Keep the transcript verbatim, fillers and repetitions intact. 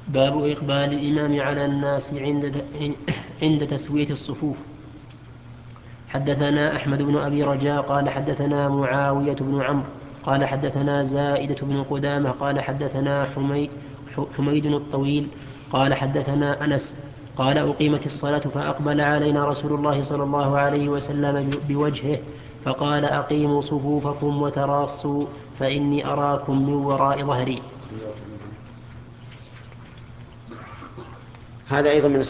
باب إقبال الإمام على الناس عند عند تسوية الصفوف. حدثنا أحمد بن أبي رجاء قال حدثنا معاوية بن عمرو قال حدثنا زائدة بن قدامة قال حدثنا حمي حميد الطويل قال حدثنا أنس قال أقيمت الصلاة فأقبل علينا رسول الله صلى الله عليه وسلم بوجهه فقال أقيموا صفوفكم وتراصوا فإني أراكم من وراء ظهري. هذا أيضا من